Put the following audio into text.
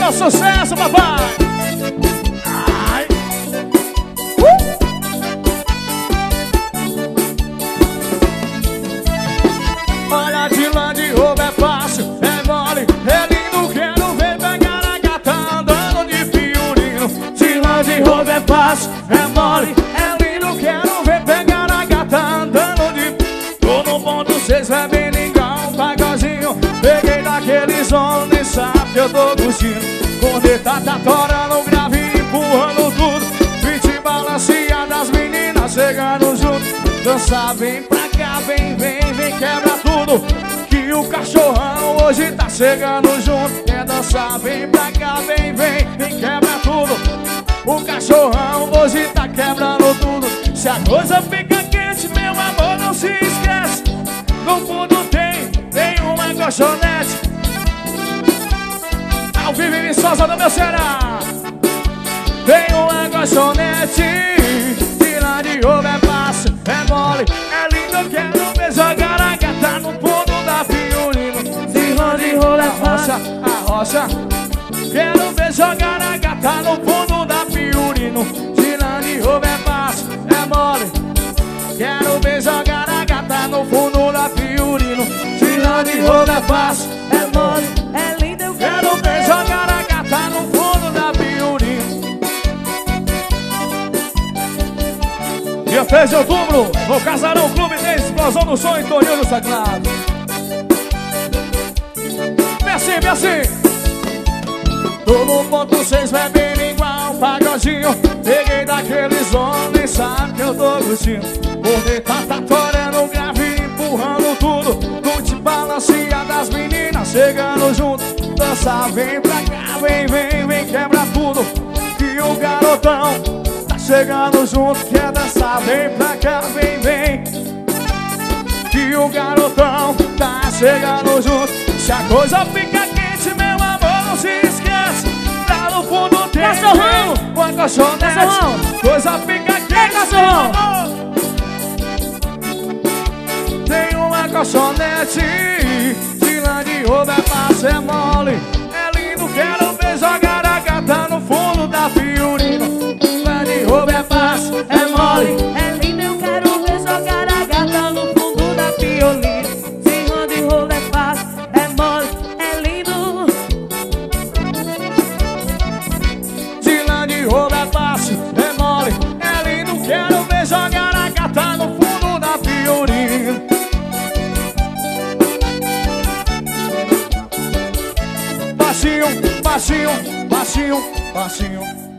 o sucesso, papai. Ai. Olha, de lã de roubo é fácil, é mole, é lindo. Quero ver pegar a gata andando de piolino. De lã de roubo é fácil, é mole, é lindo. Quero ver pegar a gata andando de... Tô no ponto 6, é bem legal, um pagodinho. Peguei daqueles homens, sabe que eu tô curtindo. Corneta tá torando, grave, empurrando tudo. Beat balanceia das meninas chegando junto. Dança, vem pra cá, vem, vem, vem, quebra tudo. Que o cachorrão hoje tá chegando junto. Quer dançar, vem pra cá, vem, vem, vem, quebra tudo. O cachorrão hoje tá quebrando tudo. Se a coisa fica quente, meu amor, não se esquece. No fundo tem uma colchonete. Ao vivo em Viçosa do meu Ceará. Tem uma colchonete. De lã de roubo é fácil, é mole, é lindo. Eu quero ver jogar a gata no fundo da piolino. De lã de roubo é fácil, a rocha. Quero ver jogar a gata no fundo da piolino. De lã de roubo é fácil, é mole. Quero ver jogar a gata no fundo da piolino. De lã de roubo é fácil, é mole, é lindo. Eu quero ver jogar a gata no fundo da piolino. Dia 3 de outubro, no Casarão Clube tem explosão do som em Toninho do Sagrado. Vem assim, vem assim. Tô no ponto 6, bebendo igual um pagodinho. Peguei daqueles homens, sabe que eu tô curtindo. Corneta tá torando, grave, empurrando tudo. No de balanceia das meninas chegando junto. Dança, vem pra cá, vem, vem, vem, quebra tudo. Que o garotão tá chegando junto. Quer dançar, vem pra cá, vem, vem. Que o garotão tá chegando junto. Se a coisa fica quente, meu amor, não se esquece. Lá no fundo tem cachorrão, uma colchonete. Coisa fica quente, cachorrão. Tem uma colchonete. De lã de roubo é fácil, é mole, é lindo. Quero ver jogar a gata no fundo da piolino. Lã de roubo é fácil, é mole, é lindo. Eu quero ver jogar a gata no fundo da piolino. De lã de roubo é fácil, é mole, é lindo. de lã de roubo é fácil, é mole, é lindo. Quero ver jogar a gata no fundo da piolino. Baixinho, baixinho, baixinho, baixinho.